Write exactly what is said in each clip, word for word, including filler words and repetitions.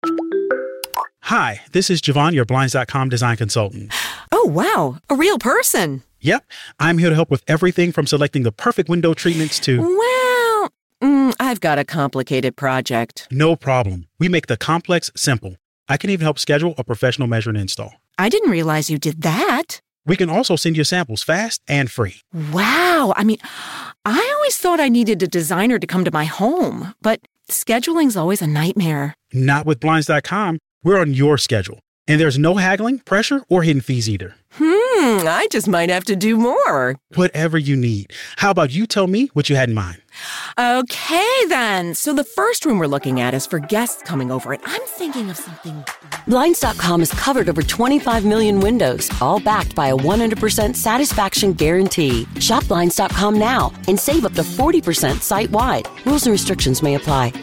Hi, this is Javon, your Blinds dot com design consultant. Oh, wow. A real person. Yep. I'm here to help with everything from selecting the perfect window treatments to... Well, mm, I've got a complicated project. No problem. We make the complex simple. I can even help schedule a professional measure and install. I didn't realize you did that. We can also send you samples fast and free. Wow. I mean, I always thought I needed a designer to come to my home, but scheduling's always a nightmare. Not with Blinds dot com. We're on your schedule. And there's no haggling, pressure, or hidden fees either. Hmm, I just might have to do more. Whatever you need. How about you tell me what you had in mind? Okay, then. So the first room we're looking at is for guests coming over, and I'm thinking of something... Blinds dot com has covered over twenty-five million windows, all backed by a one hundred percent satisfaction guarantee. Shop Blinds dot com now and save up to forty percent site-wide. Rules and restrictions may apply.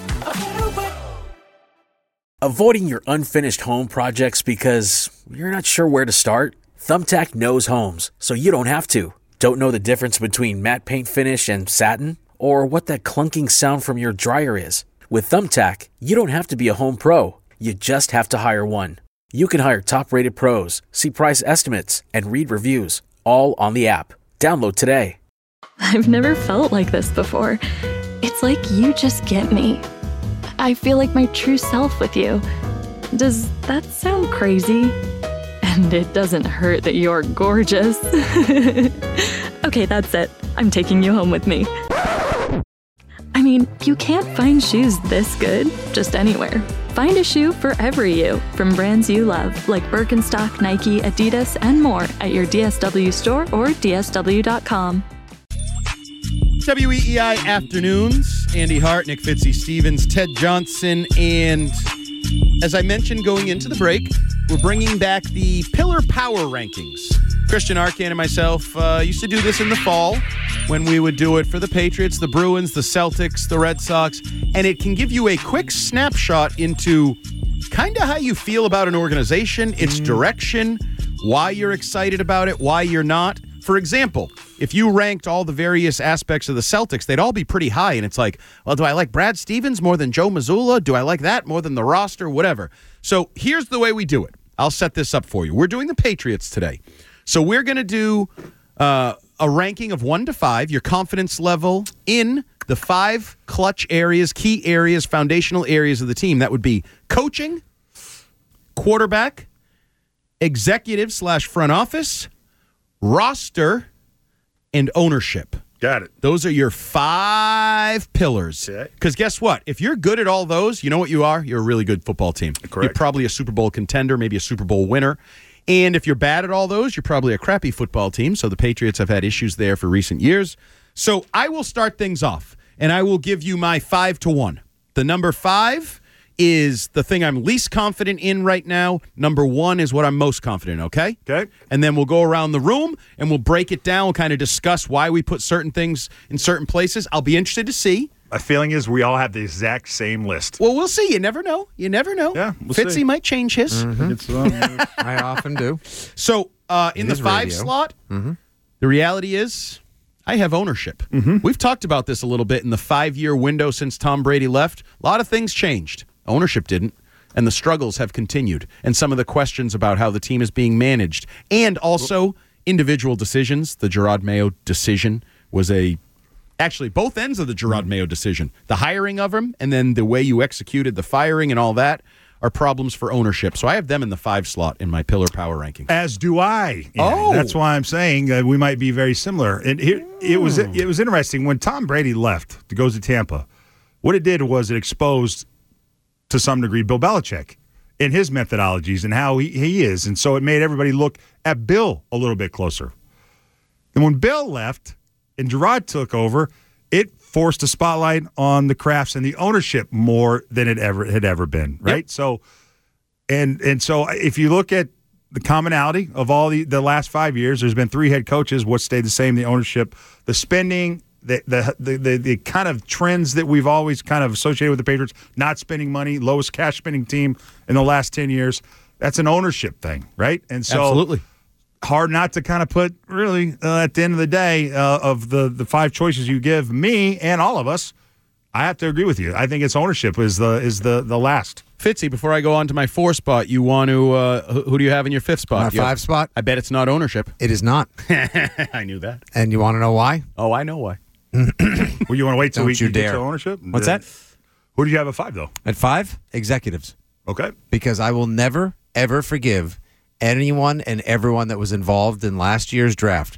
Avoiding your unfinished home projects because you're not sure where to start? Thumbtack knows homes, so you don't have to. Don't know the difference between matte paint finish and satin? Or what that clunking sound from your dryer is? With Thumbtack, you don't have to be a home pro. You just have to hire one. You can hire top-rated pros, see price estimates, and read reviews, all on the app. Download today. I've never felt like this before. It's like you just get me. I feel like my true self with you. Does that sound crazy? And it doesn't hurt that you're gorgeous. Okay, that's it. I'm taking you home with me. I mean, you can't find shoes this good just anywhere. Find a shoe for every you from brands you love, like Birkenstock, Nike, Adidas, and more at your D S W store or D S W dot com. W E E I Afternoons. Andy Hart, Nick Fitzy Stevens, Ted Johnson, and as I mentioned going into the break, we're bringing back the Pillar Power Rankings. Christian Arcand and myself uh, used to do this in the fall when we would do it for the Patriots, the Bruins, the Celtics, the Red Sox, and it can give you a quick snapshot into kind of how you feel about an organization, its direction, why you're excited about it, why you're not. For example, if you ranked all the various aspects of the Celtics, they'd all be pretty high, and it's like, well, do I like Brad Stevens more than Joe Mazzulla? Do I like that more than the roster? Whatever. So here's the way we do it. I'll set this up for you. We're doing the Patriots today. So we're going to do uh, a ranking of one to five, your confidence level in the five clutch areas, key areas, foundational areas of the team. That would be coaching, quarterback, executive slash front office, roster, and ownership. Got it. Those are your five pillars. Because Okay. guess what? If you're good at all those, you know what you are? You're a really good football team. Correct. You're probably a Super Bowl contender, maybe a Super Bowl winner. And if you're bad at all those, you're probably a crappy football team. So the Patriots have had issues there for recent years. So I will start things off, and I will give you my five to one. The number five is the thing I'm least confident in right now. Number one is what I'm most confident in, okay? Okay. And then we'll go around the room, and we'll break it down. We'll kind of discuss why we put certain things in certain places. I'll be interested to see. My feeling is we all have the exact same list. Well, we'll see. You never know. You never know. Yeah, we'll Fitzy see. might change his. Mm-hmm. It's, um, I often do. So uh, in It the is five radio. slot, Mm-hmm. the reality is I have ownership. Mm-hmm. We've talked about this a little bit in the five-year window since Tom Brady left. A lot of things changed. Ownership didn't. And the struggles have continued. And some of the questions about how the team is being managed. And also individual decisions. The Gerard Mayo decision was a... Actually, both ends of the Gerard Mayo decision. The hiring of him and then the way you executed the firing and all that are problems for ownership. So I have them in the five slot in my Pillar Power ranking. as do I. Yeah, Oh. That's why I'm saying uh, we might be very similar. And here, it was it was interesting when Tom Brady left to go to Tampa. What it did was it exposed, to some degree, Bill Belichick in his methodologies and how he, he is. And so it made everybody look at Bill a little bit closer. And when Bill left and Gerard took over, it forced a spotlight on the Crafts and the ownership more than it ever had ever been, right? Yep. So, and and so if you look at the commonality of all the, the last five years, there's been three head coaches. What stayed the same? The ownership, the spending, the the, the the the kind of trends that we've always kind of associated with the Patriots, not spending money, lowest cash spending team in the last ten years. That's an ownership thing, right? And so Absolutely. hard not to kind of put, really, uh, at the end of the day, uh, of the, the five choices you give me and all of us, I have to agree with you. I think its ownership is the is the the last. Fitzy, before I go on to my four spot, you want to, uh, who, who do you have in your fifth spot? My You have- five spot? I bet it's not ownership. It is not. I knew that. And you want to know why? Oh, I know why. Well, you want to wait till Don't we you get dare. to ownership? What's Uh, that? Who do you have at five, though? At five, executives. Okay. Because I will never, ever forgive anyone and everyone that was involved in last year's draft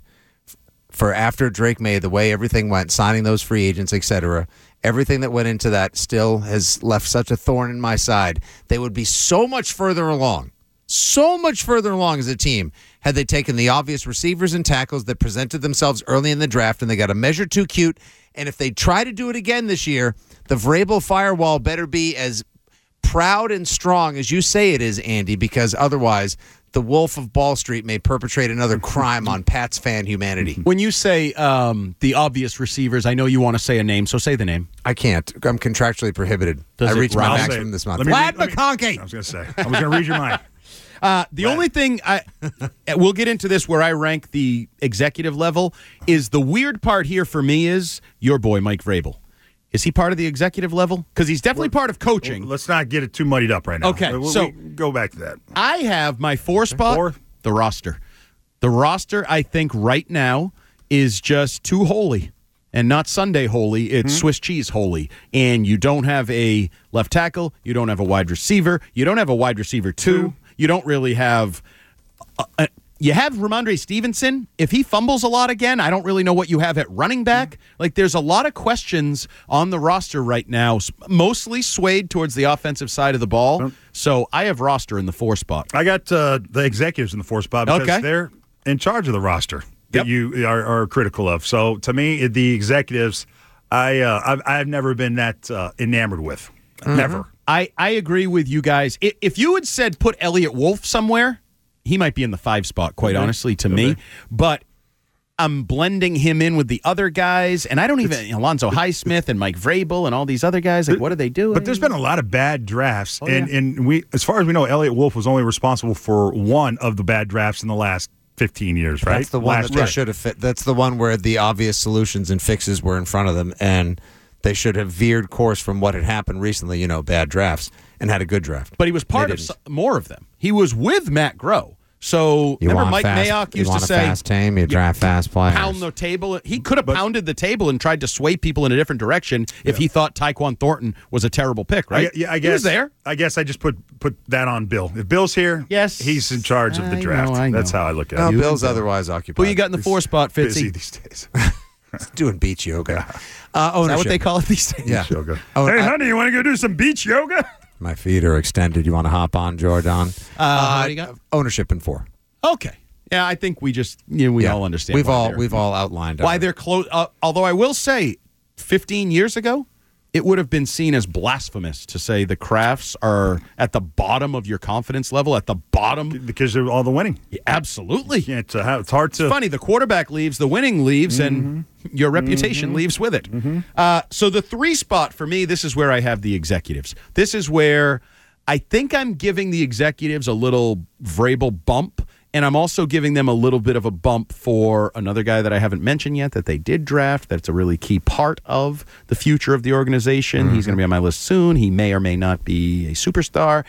for after Drake May, the way everything went, signing those free agents, et cetera. Everything that went into that still has left such a thorn in my side. They would be so much further along, so much further along as a team had they taken the obvious receivers and tackles that presented themselves early in the draft and they got a measure too cute. And if they try to do it again this year, the Vrabel firewall better be as proud and strong as you say it is, Andy, because otherwise the Wolf of Ball Street may perpetrate another crime on Pat's fan humanity. When you say um, the obvious receivers, I know you want to say a name, so say the name. I can't. I'm contractually prohibited. Does I it reached my rouse- maximum this month. Let me Vlad read- let me- McConkey. I was going to say. I was going to read your mind. Uh, the only thing I we'll get into this where I rank the executive level is the weird part here for me is your boy Mike Vrabel. Is he part of the executive level? Because he's definitely part of coaching. Well, let's not get it too muddied up right now. Okay, We- we- so- we go back to that. I have my four spot, Four? the roster. The roster, I think, right now is just too holy. And not Sunday holy, it's Hmm? Swiss cheese holy. And you don't have a left tackle, you don't have a wide receiver, you don't have a wide receiver two, you don't really have... A, a, you have Ramondre Stevenson. If he fumbles a lot again, I don't really know what you have at running back. Like, there's a lot of questions on the roster right now, s- mostly swayed towards the offensive side of the ball. So I have roster in the four spot. I got uh, the executives in the four spot because Okay. they're in charge of the roster that Yep. you are, are critical of. So to me, the executives, I uh, I've, I've never been that uh, enamored with. Never. I, I agree with you guys. I- If you had said put Elliott Wolf somewhere, he might be in the five spot, quite honestly, to me. But I'm blending him in with the other guys, and I don't even Alonzo Highsmith and Mike Vrabel and all these other guys. Like, what are they doing? But there's been a lot of bad drafts, Oh, and, yeah. and we, as far as we know, Elliott Wolf was only responsible for one of the bad drafts in the last fifteen years, right? That's the one Last that they year. should have fit. That's the one where the obvious solutions and fixes were in front of them, and they should have veered course from what had happened recently, you know, bad drafts, and had a good draft. But he was part They of didn't. some, more of them. He was with Matt Groh. So You remember want Mike fast, Mayock you used want to a say, fast team, you draft fast players. pound the table. He could have pounded the table and tried to sway people in a different direction if he thought Tyquan Thornton was a terrible pick, right? I, yeah, I He guess was there. I guess I just put put that on Bill. If Bill's here, Yes. he's in charge of the I draft. know, I That's know. how I look at Oh, it. Bill's otherwise occupied. Who you got in the four spot, Busy Fitzy? these days. He's doing beach yoga. Uh, Is that ownership. what they call it these days? Yeah. Yoga. Oh, hey, I- honey, you want to go do some beach yoga? My feet are extended. You want to hop on, Jordan? Uh, what do you got? Ownership in four. Okay. Yeah, I think we just you know, we Yeah. all understand. We've why all they're- we've all outlined why our- they're close. Uh, although I will say, fifteen years ago, it would have been seen as blasphemous to say the Crafts are at the bottom of your confidence level, at the bottom. Because of all the winning. Yeah, absolutely. Yeah, it's, uh, it's hard to. It's funny. The quarterback leaves, the winning leaves, and your reputation leaves with it. Uh, so the three spot for me, this is where I have the executives. This is where I think I'm giving the executives a little Vrabel bump. And I'm also giving them a little bit of a bump for another guy that I haven't mentioned yet that they did draft. That's a really key part of the future of the organization. Mm-hmm. He's going to be on my list soon. He may or may not be a superstar.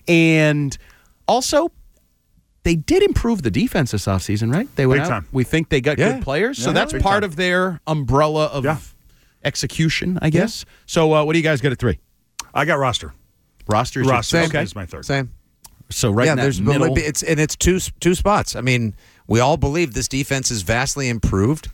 And also, they did improve the defense this offseason, right? They went Big out. time. We think they got Yeah. good players. So Yeah, that's big part time. of their umbrella of Yeah. execution, I guess. So uh, what do you guys got at three? I got roster. Rosters. Roster Same. Okay. is my third. Same. So right yeah, in that there's middle. it's and it's two two spots. I mean, we all believe this defense is vastly improved.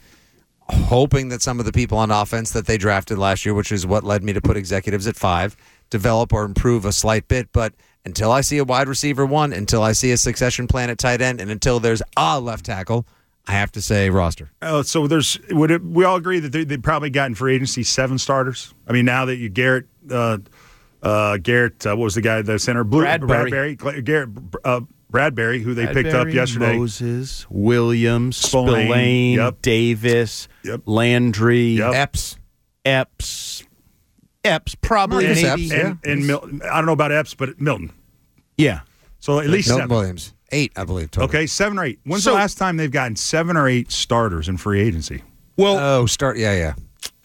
Hoping that some of the people on offense that they drafted last year, which is what led me to put executives at five, develop or improve a slight bit. But until I see a wide receiver one, until I see a succession plan at tight end, and until there's a left tackle, I have to say roster. Oh, so there's would it, we all agree that they, they probably got in free agency seven starters. I mean, now that you Garrett, uh, uh, Garrett, uh, what was the guy, the center, Blue, Bradbury. Bradbury, Gla- Garrett, uh, Bradbury, who they picked up Bradbury, yesterday. Moses, Williams, Spillane, Spillane, yep. Davis, Yep. Landry, Yep. Epps. Epps, Epps, probably Marcus maybe. Epps, yeah. and, and Milton. I don't know about Epps, but Milton. Yeah. So at least Milton seven. Williams. Eight, I believe. Total. Okay, seven or eight. When's So- the last time they've gotten seven or eight starters in free agency? Well, Oh, start. Yeah, yeah.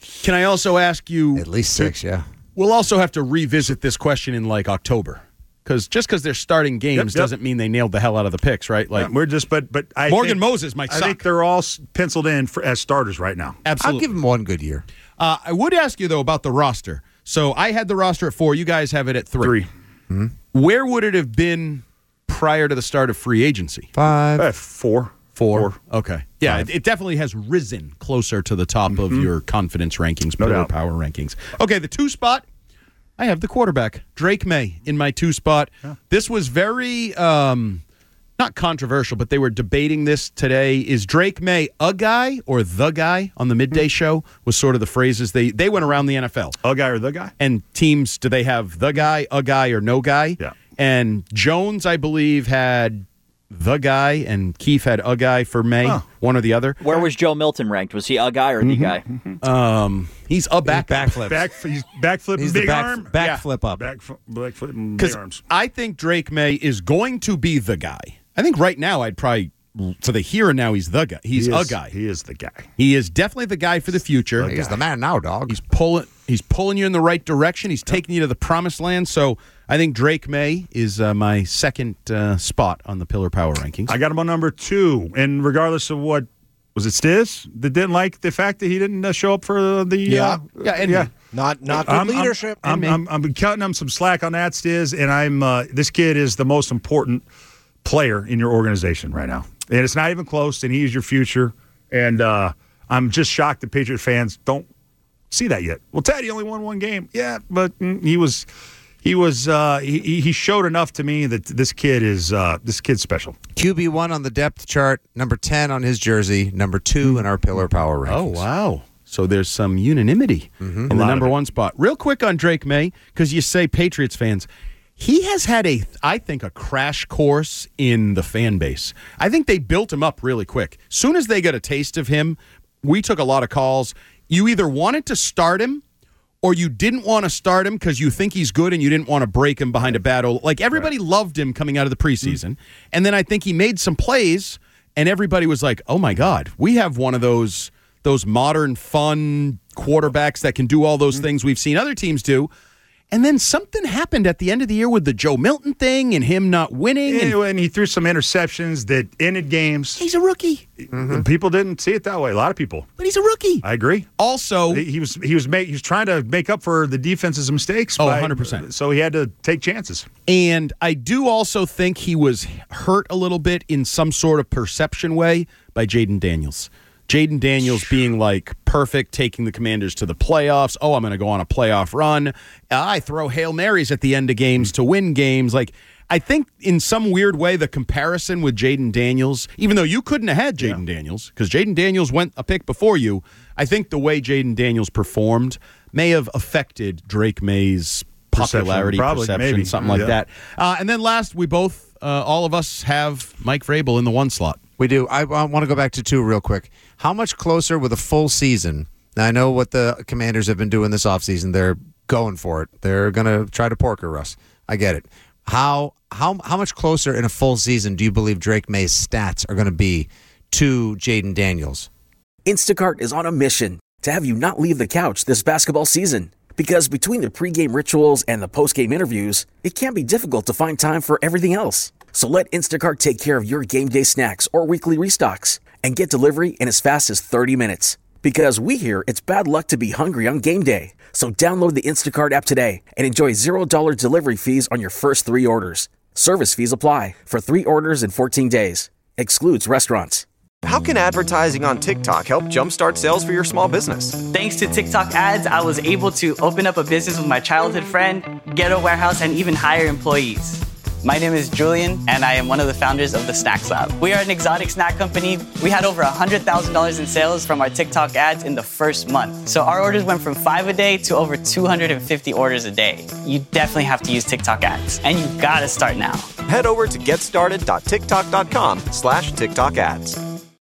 Can I also ask you? At least six, yeah. We'll also have to revisit this question in like October. Because just because they're starting games yep, yep. doesn't mean they nailed the hell out of the picks, right? Like yeah, we're just, but but I Morgan think, Moses might I suck. think they're all penciled in for, as starters right now. Absolutely. I'll give them one good year. Uh, I would ask you though about the roster. So I had the roster at four. You guys have it at three. Three. Mm-hmm. Where would it have been prior to the start of free agency? Five. Uh, four. Four. Four. Okay. Yeah, it, it definitely has risen closer to the top mm-hmm. of your confidence rankings, no pillar doubt. power rankings. Okay, the two spot, I have the quarterback, Drake May, in my two spot. Yeah. This was very, um, not controversial, but they were debating this today. Is Drake May a guy or the guy on the midday mm-hmm. show? Was sort of the phrases they, they went around the N F L. A guy or the guy? And teams, do they have the guy, a guy, or no guy? Yeah. And Jones, I believe, had the guy, and Keefe had a guy for May, oh. one or the other. Where was Joe Milton ranked? Was he a guy or the mm-hmm. guy? Mm-hmm. Um, he's a back backflip. Back, he's backflipping he's big the back, arm. Backflip yeah. up. Back, backflipping big arms. I think Drake May is going to be the guy. I think right now I'd probably, for the here and now, he's the guy. He's he a is, guy. He is the guy. He is definitely the guy for the future. The he's guy. the man now, dog. He's pulling. He's pulling you in the right direction. He's taking you to the promised land. So I think Drake May is uh, my second uh, spot on the Pillar Power rankings. I got him on number two, and regardless of what was it, Stiz that didn't like the fact that he didn't uh, show up for the yeah uh, yeah and yeah not not good I'm, leadership. I'm, I'm, I'm, I'm cutting him some slack on that, Stiz, and I'm uh, this kid is the most important player in your organization right now, and it's not even close. And he is your future, and uh, I'm just shocked that Patriot fans don't see that yet. Well, Ted, he only won one game. Yeah, but mm, he was, he was, uh, he he showed enough to me that this kid is, uh, this kid's special. Q B one on the depth chart, number ten on his jersey, number two in our Pillar Power rankings. Oh, wow. So there's some unanimity mm-hmm. in the number one spot. Real quick on Drake May, because you say Patriots fans, he has had a, I think, a crash course in the fan base. I think they built him up really quick. Soon as they got a taste of him, we took a lot of calls. You either wanted to start him or you didn't want to start him because you think he's good and you didn't want to break him behind a battle. Like, everybody right. loved him coming out of the preseason. Mm-hmm. And then I think he made some plays, and everybody was like, oh, my God, we have one of those those modern, fun quarterbacks that can do all those mm-hmm. things we've seen other teams do. And then something happened at the end of the year with the Joe Milton thing and him not winning. Yeah, and, and he threw some interceptions that ended games. He's a rookie. Mm-hmm. People didn't see it that way. A lot of people. But he's a rookie. I agree. Also, he, he was he was make, he was trying to make up for the defense's mistakes. Oh, by, one hundred percent. So he had to take chances. And I do also think he was hurt a little bit in some sort of perception way by Jaden Daniels. Jaden Daniels being like perfect, taking the Commanders to the playoffs. Oh, I'm going to go on a playoff run. I throw Hail Marys at the end of games to win games. Like, I think in some weird way, the comparison with Jaden Daniels, even though you couldn't have had Jaden yeah. Daniels, because Jaden Daniels went a pick before you, I think the way Jaden Daniels performed may have affected Drake May's popularity, perception, probably, perception maybe. something like yeah. that. Uh, and then last, we both, uh, all of us have Mike Vrabel in the one slot. We do. I, I want to go back to two real quick. How much closer with a full season? Now, I know what the Commanders have been doing this offseason. They're going for it. They're going to try to porker us. I get it. How how how much closer in a full season do you believe Drake May's stats are going to be to Jaden Daniels? Instacart is on a mission to have you not leave the couch this basketball season. Because between the pregame rituals and the postgame interviews, it can be difficult to find time for everything else. So let Instacart take care of your game day snacks or weekly restocks and get delivery in as fast as thirty minutes. Because we hear it's bad luck to be hungry on game day. So download the Instacart app today and enjoy zero dollars delivery fees on your first three orders. Service fees apply for three orders in fourteen days. Excludes restaurants. How can advertising on TikTok help jumpstart sales for your small business? Thanks to TikTok ads, I was able to open up a business with my childhood friend, get a warehouse, and even hire employees. My name is Julian, and I am one of the founders of the Snacks Lab. We are an exotic snack company. We had over one hundred thousand dollars in sales from our TikTok ads in the first month. So our orders went from five a day to over two hundred fifty orders a day. You definitely have to use TikTok ads, and you gotta start now. Head over to getstarted.tiktok.com slash TikTok ads.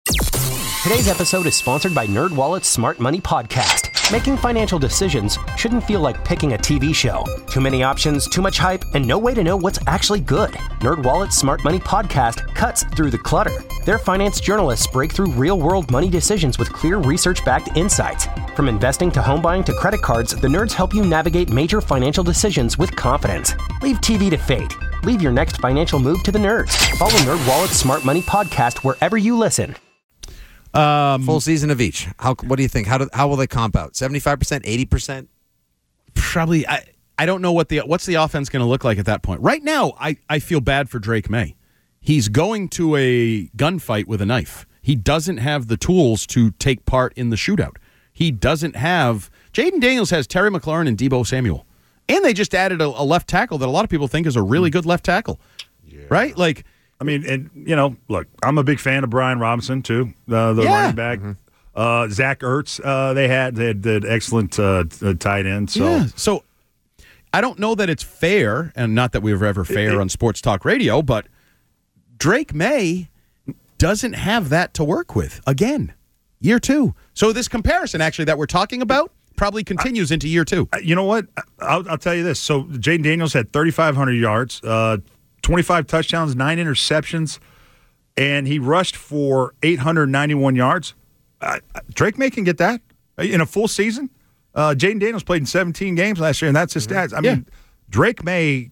Today's episode is sponsored by NerdWallet's Smart Money Podcast. Making financial decisions shouldn't feel like picking a T V show. Too many options, too much hype, and no way to know what's actually good. NerdWallet's Smart Money Podcast cuts through the clutter. Their finance journalists break through real-world money decisions with clear research-backed insights. From investing to home buying to credit cards, the Nerds help you navigate major financial decisions with confidence. Leave T V to fate. Leave your next financial move to the Nerds. Follow NerdWallet's Smart Money podcast wherever you listen. Um, Full season of each. How? What do you think? How do, how will they comp out? seventy-five percent, eighty percent? Probably. I, I don't know what the what's the offense going to look like at that point. Right now, I, I feel bad for Drake May. He's going to a gunfight with a knife. He doesn't have the tools to take part in the shootout. He doesn't have – Jaden Daniels has Terry McLaurin and Deebo Samuel. And they just added a, a left tackle that a lot of people think is a really good left tackle. Yeah. Right? Like – I mean, and, you know, look, I'm a big fan of Brian Robinson, too, uh, the yeah. running back. Mm-hmm. Uh, Zach Ertz, uh, they had they had, they had excellent uh, tight end. So. Yeah. So I don't know that it's fair, and not that we were ever fair it, it, on Sports Talk Radio, but Drake May doesn't have that to work with again. Year two. So this comparison, actually, that we're talking about probably continues into year two. You know what? I'll, I'll tell you this. So Jaden Daniels had thirty-five hundred yards, uh, twenty-five touchdowns, nine interceptions, and he rushed for eight hundred ninety-one yards. Uh, Drake May can get that in a full season. Uh, Jaden Daniels played in seventeen games last year, and that's his stats. I yeah. mean, Drake May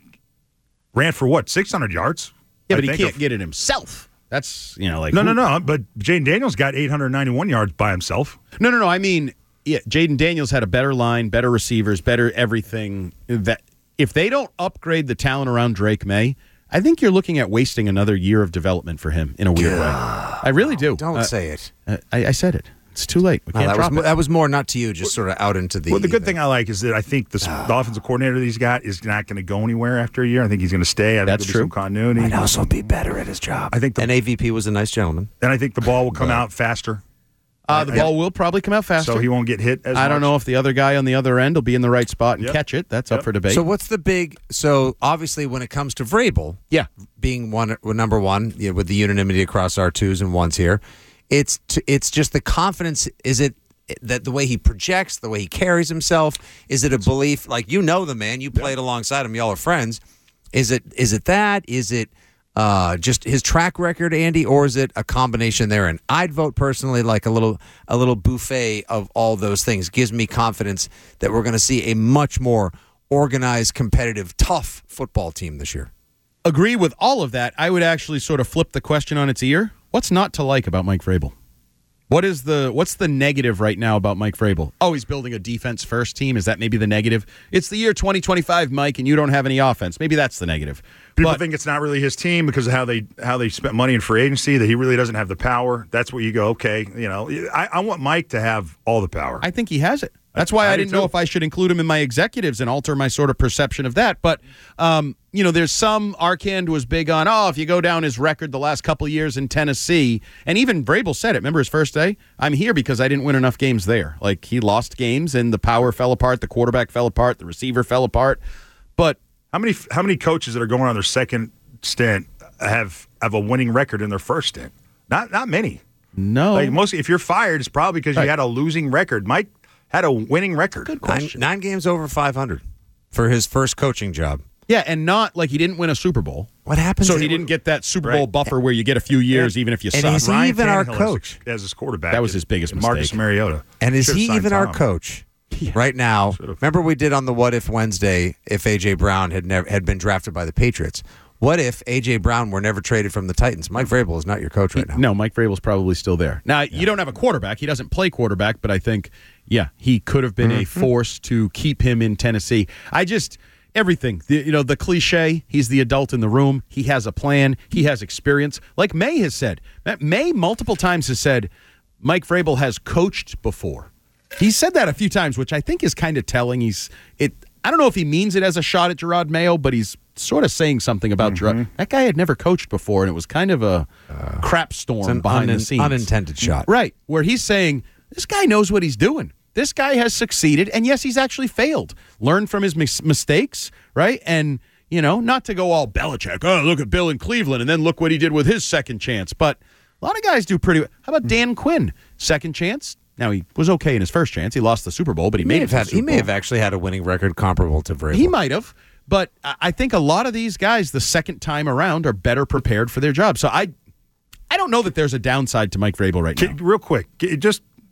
ran for, what, six hundred yards? Yeah, I but he can't of, get it himself. That's, you know, like... No, who, no, no, but Jaden Daniels got eight hundred ninety-one yards by himself. No, no, no, I mean, yeah, Jaden Daniels had a better line, better receivers, better everything. That if they don't upgrade the talent around Drake May, I think you're looking at wasting another year of development for him in a weird way. I really do. Don't uh, say it. Uh, I, I said it. It's too late. We can't no, that, drop was, it. that was more not to you, just sort of out into the... Well, the good uh, thing I like is that I think this, the offensive coordinator that he's got is not going to go anywhere after a year. I think he's going to stay. I think That's there'll true. be some continuity. Might also be better at his job. I think the, and A V P was a nice gentleman. And I think the ball will come but, out faster. Uh, the I, ball will probably come out faster. So he won't get hit as I much. don't know if the other guy on the other end will be in the right spot and yep. catch it. That's yep. up for debate. So what's the big... So obviously when it comes to Vrabel, yeah. being one number one, you know, with the unanimity across our twos and ones here, it's to, it's just the confidence. Is it that the way he projects, the way he carries himself? Is it a belief? Like, you know the man. You played yep. alongside him. Y'all are friends. Is it is it that? Is it uh, just his track record, Andy? Or is it a combination there? And I'd vote personally like a little a little buffet of all those things. Gives me confidence that we're going to see a much more organized, competitive, tough football team this year. Agree with all of that. I would actually sort of flip the question on its ear. What's not to like about Mike Vrabel? What is the what's the negative right now about Mike Vrabel? Oh, he's building a defense first team. Is that maybe the negative? It's the year twenty twenty-five, Mike, and you don't have any offense. Maybe that's the negative. People but, think it's not really his team because of how they how they spent money in free agency, that he really doesn't have the power. That's where you go, okay, you know, I, I want Mike to have all the power. I think he has it. That's why I, I didn't know if I should include him in my executives and alter my sort of perception of that. But, um, you know, there's some, Arkand was big on, oh, if you go down his record the last couple of years in Tennessee, and even Vrabel said it. Remember his first day? I'm here because I didn't win enough games there. Like, he lost games, and the power fell apart, the quarterback fell apart, the receiver fell apart. But how many how many coaches that are going on their second stint have have a winning record in their first stint? Not not many. No. Like, mostly, if you're fired, it's probably because right. you had a losing record. Mike had a winning record. Good question. Nine, nine games over five hundred for his first coaching job. Yeah, and not like he didn't win a Super Bowl. What happened? So he didn't get that Super Bowl right. buffer where you get a few years, and, even if you and suck. Is he Ryan even Tannehill our coach as his quarterback? That was his biggest mistake. Marcus Mariota. And is he even Tom. our coach yeah. right now? Should've. Remember we did on the What If Wednesday if A J Brown had never had been drafted by the Patriots. What if A J Brown were never traded from the Titans? Mike Vrabel is not your coach right now. No, Mike Vrabel's probably still there. Now, yeah. you don't have a quarterback. He doesn't play quarterback, but I think, yeah, he could have been mm-hmm. a force to keep him in Tennessee. I just, everything, the, you know, the cliche, he's the adult in the room. He has a plan. He has experience. Like May has said. May multiple times has said, Mike Vrabel has coached before. He said that a few times, which I think is kind of telling. He's it. I don't know if he means it as a shot at Gerard Mayo, but he's sort of saying something about mm-hmm. Gerard. That guy had never coached before, and it was kind of a uh, crap storm behind un- the scenes. Unintended shot. Right, where he's saying, this guy knows what he's doing. This guy has succeeded, and yes, he's actually failed. Learned from his mis- mistakes, right? And, you know, not to go all Belichick, oh, look at Bill in Cleveland, and then look what he did with his second chance. But a lot of guys do pretty well. How about Dan Quinn? Second chance? Now, he was okay in his first chance. He lost the Super Bowl, but he, he made it to had, the Super He may Bowl. have actually had a winning record comparable to Vrabel. He might have, but I think a lot of these guys, the second time around, are better prepared for their job. So I I don't know that there's a downside to Mike Vrabel right now. Real quick, just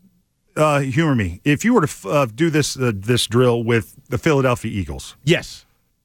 uh, humor me. If you were to uh, do this uh, this drill with the Philadelphia Eagles, yes,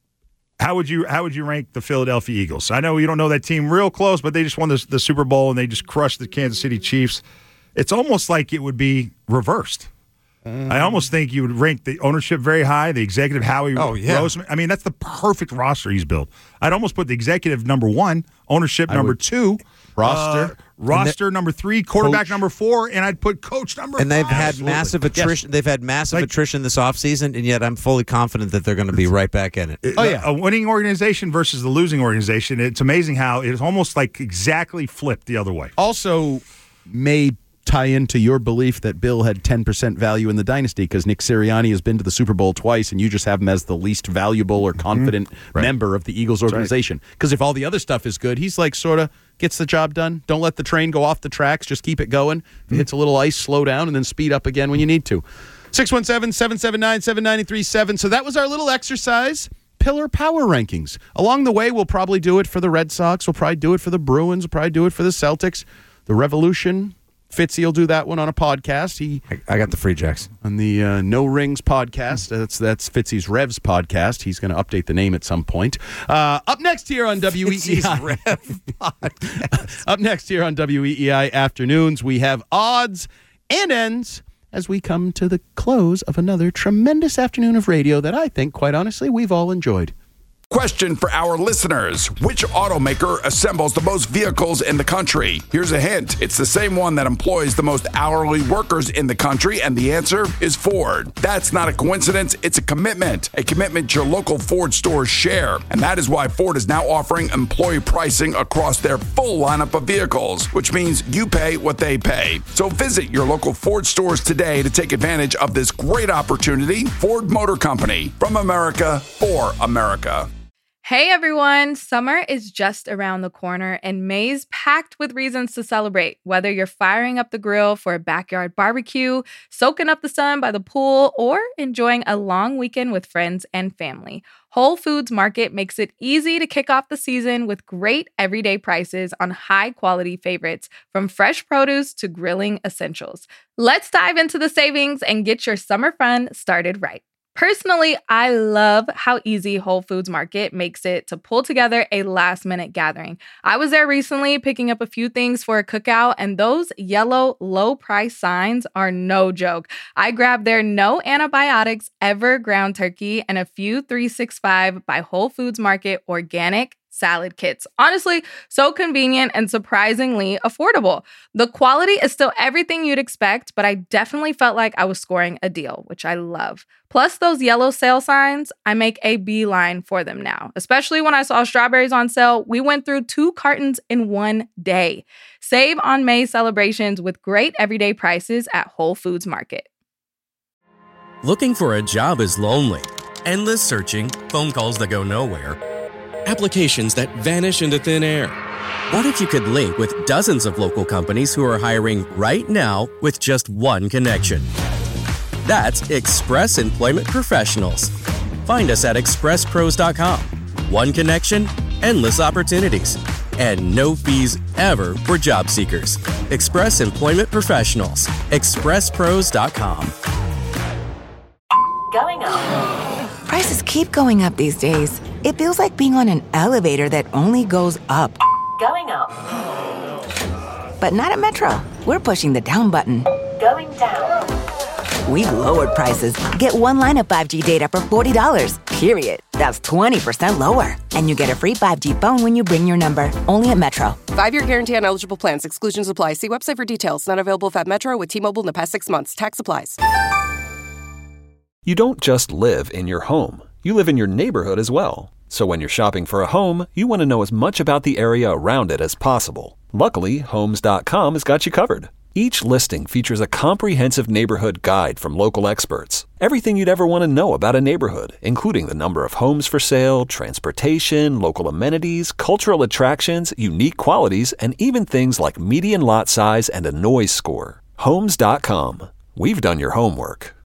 how would you how would you rank the Philadelphia Eagles? I know you don't know that team real close, but they just won the, the Super Bowl and they just crushed the Kansas City Chiefs. It's almost like it would be reversed. Um, I almost think you would rank the ownership very high, the executive Howie oh, yeah. Roseman. I mean, that's the perfect roster he's built. I'd almost put the executive number one, ownership number would, two, roster, uh, roster they, number three, quarterback coach, number four, and I'd put coach number and five. they've had Absolutely. massive attrition. Yes. They've had massive like, attrition this offseason, and yet I'm fully confident that they're going to be right back in it. Oh yeah, a winning organization versus the losing organization. It's amazing how it's almost like exactly flipped the other way. Also, may tie into your belief that Bill had ten percent value in the dynasty because Nick Sirianni has been to the Super Bowl twice and you just have him as the least valuable or confident mm-hmm. right. member of the Eagles organization. Because right. if all the other stuff is good, he's like sort of gets the job done. Don't let the train go off the tracks. Just keep it going. If mm-hmm. it hits a little ice, slow down, and then speed up again when you need to. six one seven, seven seven nine, seven nine three seven. So that was our little exercise. Pillar power rankings. Along the way, we'll probably do it for the Red Sox. We'll probably do it for the Bruins. We'll probably do it for the Celtics. The Revolution. Fitzy will do that one on a podcast. He, I, I got the Free Jacks on the uh, No Rings podcast. That's that's Fitzy's Revs podcast. He's going to update the name at some point. Uh, up next here on W E E I. Rev podcast. Up next here on W E E I Afternoons, we have odds and ends as we come to the close of another tremendous afternoon of radio that I think, quite honestly, we've all enjoyed. Question for our listeners. Which automaker assembles the most vehicles in the country? Here's a hint. It's the same one that employs the most hourly workers in the country, and the answer is Ford. That's not a coincidence. It's a commitment. A commitment your local Ford stores share. And that is why Ford is now offering employee pricing across their full lineup of vehicles, which means you pay what they pay. So visit your local Ford stores today to take advantage of this great opportunity. Ford Motor Company. From America, for America. Hey everyone, summer is just around the corner and May's packed with reasons to celebrate. Whether you're firing up the grill for a backyard barbecue, soaking up the sun by the pool, or enjoying a long weekend with friends and family, Whole Foods Market makes it easy to kick off the season with great everyday prices on high-quality favorites, from fresh produce to grilling essentials. Let's dive into the savings and get your summer fun started right. Personally, I love how easy Whole Foods Market makes it to pull together a last-minute gathering. I was there recently picking up a few things for a cookout, and those yellow low-price signs are no joke. I grabbed their no antibiotics ever ground turkey and a few three sixty-five by Whole Foods Market organic salad kits. Honestly, so convenient and surprisingly affordable. The quality is still everything you'd expect, but I definitely felt like I was scoring a deal, which I love. Plus those yellow sale signs, I make a beeline for them now. Especially when I saw strawberries on sale, we went through two cartons in one day. Save on May celebrations with great everyday prices at Whole Foods Market. Looking for a job is lonely. Endless searching, phone calls that go nowhere, applications that vanish into thin air. What if you could link with dozens of local companies who are hiring right now with just one connection? That's Express Employment Professionals. Find us at express pros dot com. One connection, endless opportunities, and no fees ever for job seekers. Express Employment Professionals. express pros dot com. Going up. Prices keep going up these days. It feels like being on an elevator that only goes up. Going up. But not at Metro. We're pushing the down button. Going down. We've lowered prices. Get one line of five G data for forty dollars, period. That's twenty percent lower. And you get a free five G phone when you bring your number. Only at Metro. Five-year guarantee on eligible plans. Exclusions apply. See website for details. Not available at Metro with T-Mobile in the past six months. Tax applies. You don't just live in your home. You live in your neighborhood as well. So when you're shopping for a home, you want to know as much about the area around it as possible. Luckily, Homes dot com has got you covered. Each listing features a comprehensive neighborhood guide from local experts. Everything you'd ever want to know about a neighborhood, including the number of homes for sale, transportation, local amenities, cultural attractions, unique qualities, and even things like median lot size and a noise score. Homes dot com. We've done your homework.